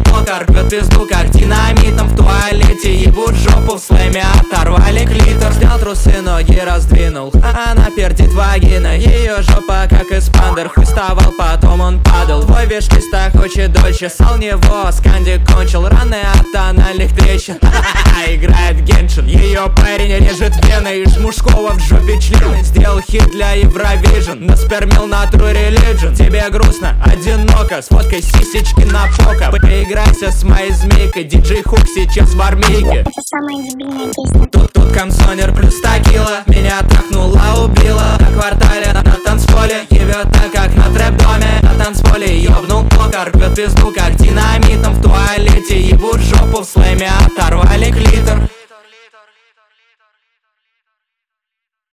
покер, пьет пизду как динамитом в туалете, ебут жопу в слэме, оторвали клитор. Снял трусы, ноги раздвинул, она пердит вагина, ее жопа как эспандер. Хуй вставал, потом он падал. Твой виш-листа хочет дольше, сал него, скандик кончил. Раны от тональных трещин. Играет Геншин, ее парень режет вены. Из мужского в жопе члены. Сделал хит для Евровижн, наспермил на True Religion. Тебе грустно, одиноко, сфоткай сисечки на пока. Поиграйся с моей змейкой, диджей Хук сейчас в армейке. Это самая дебильная песня. Тут комсонер плюс 100 кило. Меня трахнула, убила. На квартале, на танцполе. Ебет так, как на трэп-доме. На танцполе ёбнул покер, пьет пизду как динамитом в туалете, ебут жопу в слэме, оторвали клитор.